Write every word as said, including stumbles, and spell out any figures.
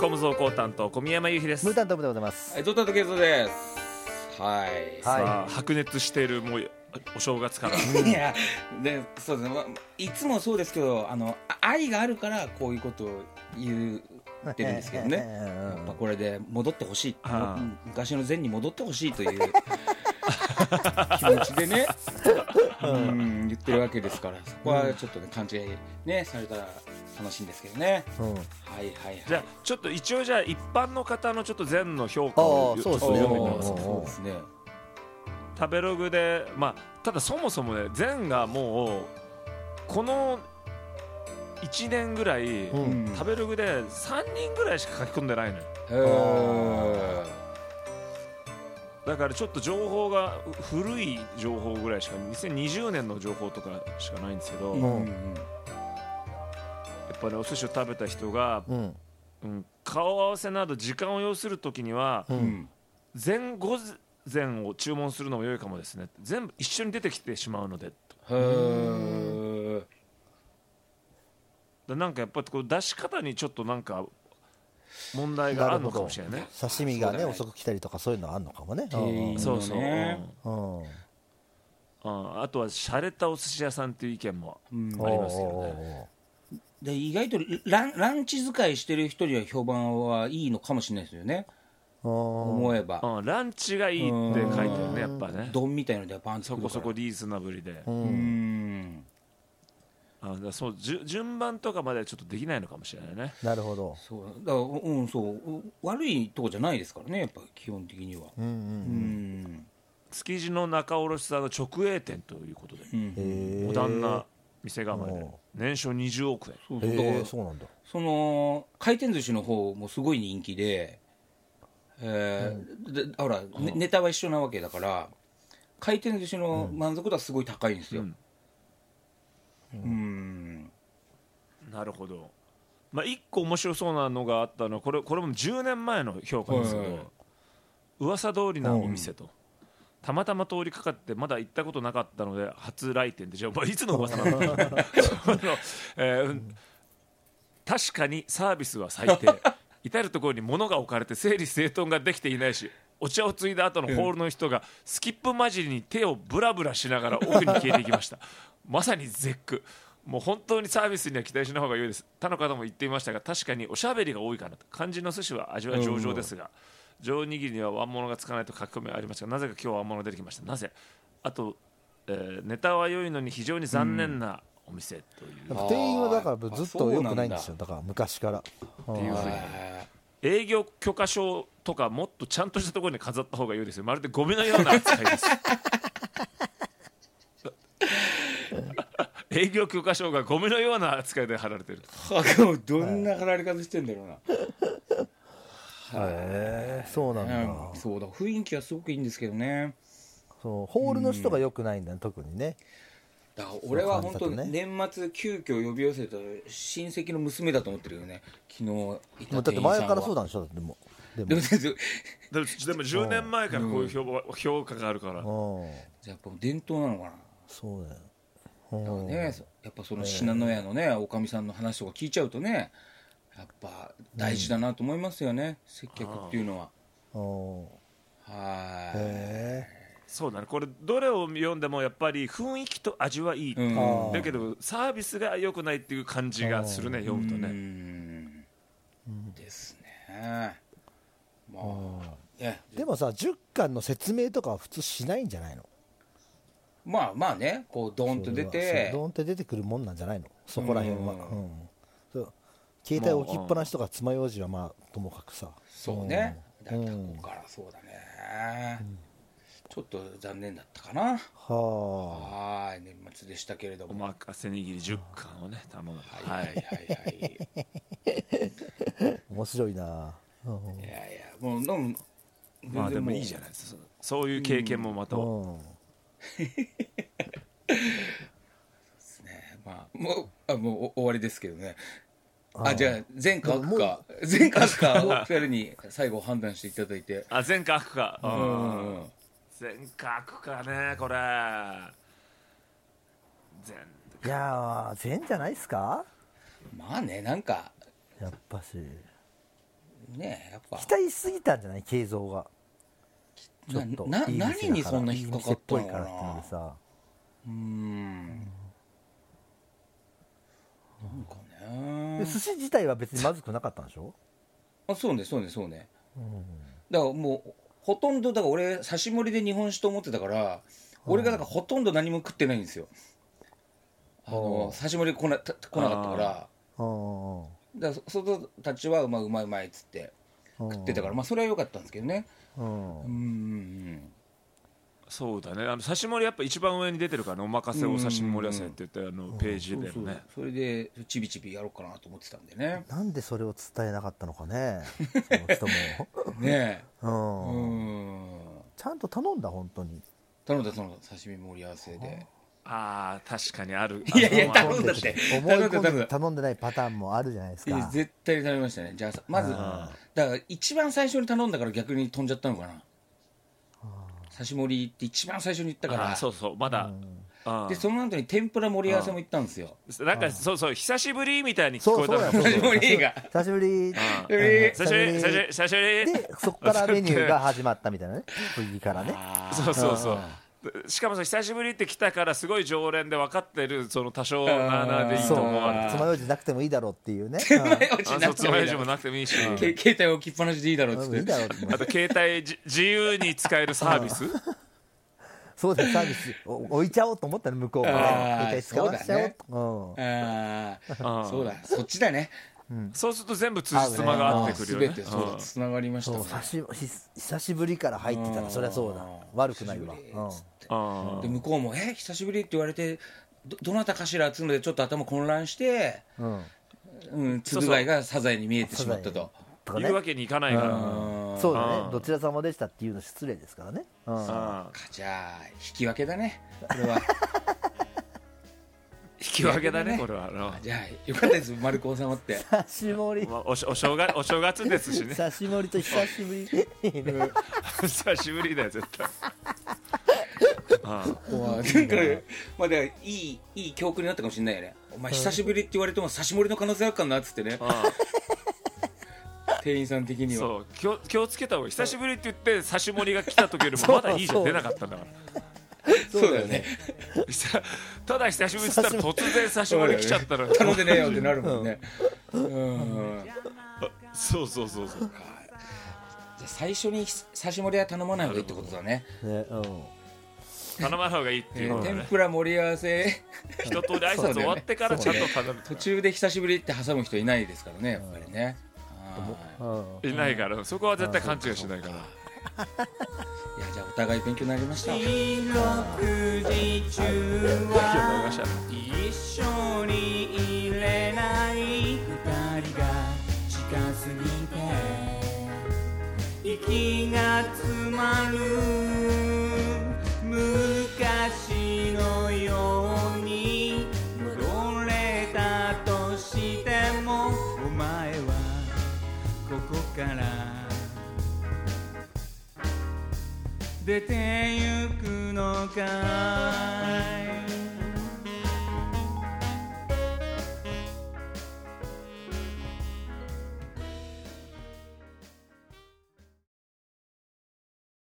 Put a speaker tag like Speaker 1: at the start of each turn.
Speaker 1: コム増高担当小宮山雄飛です。
Speaker 2: ムータントムでございます。
Speaker 3: はい、ゾタトケイゾです。はい。
Speaker 1: さあ、白熱しているもうお正月から
Speaker 3: いやでそうですね、まあ、いつもそうですけど、あの愛があるからこういうことを言ってるんですけどねやっぱこれで戻ってほしい、昔の禅に戻ってほしいという気持ちでねうん言ってるわけですから、そこはちょっとね勘違いねされたら楽しいんですけどね、うん、はいはいはい。
Speaker 1: じゃあちょっと一応じゃあ一般の方のちょっと禅の評価をちょっと読んでみます。
Speaker 3: そうですね。
Speaker 1: 食べログで、まあ、ただそもそもね禅がもうこのいちねんぐらい、うん、食べログでさんにんぐらいしか書き込んでないのよ。へー。だからちょっと情報が古い情報ぐらいしかにせんにじゅうねんの情報とかしかないんですけど、うん、やっぱりお寿司を食べた人が、うんうん、顔合わせなど時間を要するときには、うん、前後膳を注文するのも良いかもですね。全部一緒に出てきてしまうので。へー。だなんかやっぱりこう出し方にちょっとなんか問題があるのかもしれないね。
Speaker 2: 刺身がね遅く来たりとかそういうのあるのかもね。
Speaker 1: そうそう、うんうん、あとは洒落たお寿司屋さんっていう意見もありますよね。
Speaker 3: で意外とラン、ランチ使いしてる人には評判はいいのかもしれないですよね。思えば、
Speaker 1: うん、ランチがいいって書いてるね、やっぱね。
Speaker 3: 丼みたいのでパンツ
Speaker 1: そこそこリーズナブルで、う
Speaker 3: ん、
Speaker 1: あだそう順番とかまではちょっとできないのかもしれないね。
Speaker 2: なるほど。
Speaker 3: そうだから、うん、そう悪いとこじゃないですからね、やっぱ基本的には。うんうんうん、
Speaker 1: 築地の仲卸さんの直営店ということで、うん、モダンな店構えで年商にじゅうおくえん。
Speaker 3: そうそう、だからそうなんだ。その回転寿司の方もすごい人気で、えーうん、でほら、ね、ネタは一緒なわけだから回転寿司の満足度はすごい高いんですよ。うんうんうん、
Speaker 1: なるほど。まあ、いっこ面白そうなのがあったのはこれ、これもじゅうねんまえの評価ですけど、はいはい、噂通りなお店と、うん、たまたま通りかかってまだ行ったことなかったので初来店で、じゃあいつの噂なのえーうん、確かにサービスは最低至る所に物が置かれて整理整頓ができていないし、お茶を継いだ後のホールの人がスキップ混じりに手をブラブラしながら奥に消えていきましたまさに絶句。もう本当にサービスには期待しない方が良いです。他の方も言っていましたが、確かにおしゃべりが多いかなと。肝心の寿司は味は上々ですが、上握りにはワンモノがつかないと書き込みがありましたが、なぜか今日はワンモノ出てきました。なぜあと、えー、ネタは良いのに非常に残念なお店という、
Speaker 2: うん、店員はだからずっと良くないんですよ。だから昔からっていうふうに
Speaker 1: 営業許可証とかもっとちゃんとしたところに飾った方が良いですよ。まるでゴミのような扱いです営業許可証がゴミのような扱いで貼られてる。
Speaker 3: どんな貼られ方してんだろうな。
Speaker 2: へえ、そうなんだ、
Speaker 3: うん、そうだ、雰囲気はすごくいいんですけどね。
Speaker 2: そうホールの人が良くないんだ、ね、うん、特にね。
Speaker 3: だから俺は本当、ね、年末急遽呼び寄せた親戚の娘だと思ってるよね。昨日いた店員さんは。だって
Speaker 2: 前からそうなんでしょ。でも
Speaker 1: でもでもでもじゅうねんまえからこういう評、うん、評価があるから、じゃ
Speaker 3: あやっぱ伝統なのかな。
Speaker 2: そうだよ。
Speaker 3: だからね、やっぱその信濃屋のねおかみさんの話とか聞いちゃうとね、やっぱ大事だなと思いますよね、うん、接客っていうのは。はい。
Speaker 1: そうだね、これどれを読んでもやっぱり雰囲気と味はいい、うん、だけどサービスが良くないっていう感じがするね、読むとね。うん
Speaker 3: ですね。まあ
Speaker 2: ね、でもさじゅっかんの説明とかは普通しないんじゃないの。
Speaker 3: まあまあね、こうドーンと出て
Speaker 2: ドーンと出てくるもんなんじゃないの、そこら辺は。うん、うん、そう携帯置きっぱなしとか爪楊枝はまあともかくさ。
Speaker 3: そうね、だったこからそうだね、うん、ちょっと残念だったかな。はあ、はい、年末でしたけれども、
Speaker 1: おまかせ握りじゅっかんをね頼む。
Speaker 3: はいはいはい
Speaker 2: はい面白いな。い
Speaker 3: やいや、もうでも
Speaker 1: まあでもいいじゃないですか、そういう経験もまた、うんうん
Speaker 3: そうですね。まあもうあもう終わりですけどね。あ, あじゃあ前科悪か前科悪かお二人に最後判断していただいて。
Speaker 1: あ前科悪か。うん、前科悪かねこれ。
Speaker 2: 前いや前じゃないですか。
Speaker 3: まあね、なんか
Speaker 2: やっぱし
Speaker 3: ねやっぱ
Speaker 2: 期待しすぎたんじゃない形像がちょっと
Speaker 3: なな何にそんな引っかかったのかな。
Speaker 2: いい店っぽいからってのでさ
Speaker 3: うーんなんかね
Speaker 2: で寿司自体は別にまずくなかったんでしょ。
Speaker 3: あそうねそうねそうね
Speaker 2: うん
Speaker 3: だからもうほとんどだから俺刺し盛りで日本酒と思ってたから俺がだからほとんど何も食ってないんですよ。あの刺し盛り来な、来なかったから
Speaker 2: うん
Speaker 3: だからその人たちはうまいうまいうまいっつって食ってたからまあそれは良かったんですけどね。
Speaker 2: うん
Speaker 3: うんうん
Speaker 1: そうだね、あの刺し盛りやっぱ一番上に出てるからね、お任せお刺身盛り合わせって言ってあのページでもね。
Speaker 3: それでちびちびやろうかなと思ってたんでね。
Speaker 2: なんでそれを伝えなかったのかねその人も
Speaker 3: ねえ
Speaker 2: うん
Speaker 3: うん
Speaker 2: ちゃんと頼んだ本当に
Speaker 3: 頼んだ頼んだ刺身盛り合わせで。
Speaker 1: ああ確かにある。
Speaker 3: いやいや
Speaker 1: あの
Speaker 3: 頼んだって
Speaker 2: 思い込ん
Speaker 3: 頼んだ頼んだ
Speaker 2: で頼んでないパターンもあるじゃないです
Speaker 3: いや
Speaker 2: か。
Speaker 3: 絶対に頼みましたね。じゃあまず
Speaker 1: あ
Speaker 3: だから一番最初に頼んだから逆に飛んじゃったのかな。刺し盛りって一番最初に言ったか
Speaker 1: あ
Speaker 3: ら
Speaker 1: ーそうそうまだ、うん
Speaker 3: でその後に天ぷら盛り合わせも行ったんですよ。
Speaker 1: なんかそうそう久しぶりみたいに聞
Speaker 2: そうそう
Speaker 1: こえたの
Speaker 2: やそう
Speaker 3: 刺し盛りが
Speaker 2: 久しぶり
Speaker 1: うん
Speaker 3: え
Speaker 1: 久しぶり久しぶり久しぶり
Speaker 2: でそこからメニューが始まったみたいなね次からね。
Speaker 3: あー
Speaker 1: そうそうそう
Speaker 3: あ
Speaker 1: しかもさ久しぶりって来たからすごい常連で分かってるその多少なあなあでいいと
Speaker 2: そう
Speaker 1: 思われて
Speaker 3: あー
Speaker 2: 爪楊枝なくてもいいだろうっていうね。
Speaker 3: ー前落ち
Speaker 1: あ
Speaker 3: なくてもいいだろ
Speaker 1: そうつまようじもなくてもいいし
Speaker 3: け携帯置きっぱなしでいいだろうっつ
Speaker 2: うんいい
Speaker 3: って
Speaker 2: だろうって
Speaker 1: あと携帯じ自由に使えるサービス
Speaker 2: そうだよサービスお置いちゃおうと思ったの向こうもね
Speaker 3: あー
Speaker 2: 携帯使わせちゃおう
Speaker 3: そう
Speaker 2: と
Speaker 3: ああ
Speaker 1: うん
Speaker 3: そうだそっちだね。
Speaker 1: そうすると全部通じつまが合ってくるよね
Speaker 3: 全てそうだつながりまし
Speaker 2: うん
Speaker 3: たね。
Speaker 2: そう久し久しぶりから入ってたらそりゃそうだ悪くないわ。
Speaker 3: 久しぶり
Speaker 2: うん
Speaker 3: っつって
Speaker 1: うん
Speaker 3: で向こうも「え久しぶり」って言われてどどなたかしらっつうのでちょっと頭混乱して、
Speaker 2: うん
Speaker 3: うん、つぶ貝がサザエに見えてしまったと。
Speaker 2: とかね
Speaker 1: 言うわけにいかないから
Speaker 3: うん
Speaker 2: そうだ
Speaker 1: うん
Speaker 2: ねどちら様でしたっていうの失礼ですからね。うん
Speaker 1: うん
Speaker 3: かじゃあ引き分けだねこれは。
Speaker 1: 引き分けだねこれはあの
Speaker 3: じゃあよかったです丸く収まって。
Speaker 2: 久しぶり
Speaker 1: まあおしお正月お正月ですしね
Speaker 2: 久しぶりと久しぶりいいね
Speaker 1: 久しぶりだよ絶対うん
Speaker 3: まあなんかまあだからいいいい教訓になったかもしれないよね。お前久しぶりって言われても刺し盛りの可能性あるかなっつってね店員さん的には。
Speaker 1: そう気を気をつけた方がいい。久しぶりって言って刺し盛りが来た時よりもまだいいじゃん出なかったんだから
Speaker 3: そうだよね。
Speaker 1: 久ただ久しぶりって言ったら突然刺し盛り来ちゃったら
Speaker 3: 頼んでねえよってなるもんね。うん
Speaker 1: そうそうそうそう
Speaker 3: じゃあ最初に刺し盛りは頼まない方がいいってことだね。
Speaker 2: ねうん
Speaker 1: 頼まない方がいいって
Speaker 3: えー天
Speaker 1: いうことだね
Speaker 3: ぷら盛り合わせ
Speaker 1: 一通り挨拶終わってからちゃんと頼む
Speaker 3: 途中で久しぶりって挟む人いないですからねやっぱりね。
Speaker 2: うん
Speaker 1: いないからそこは絶対勘違いしないから
Speaker 3: いやじゃあお互い勉強になりました。
Speaker 4: 四六時中
Speaker 1: 今日飲みま
Speaker 4: は
Speaker 1: した
Speaker 4: 一緒にいれない二人が近すぎて息が詰まる昔のように戻れたとしてもお前はここから出てゆくのか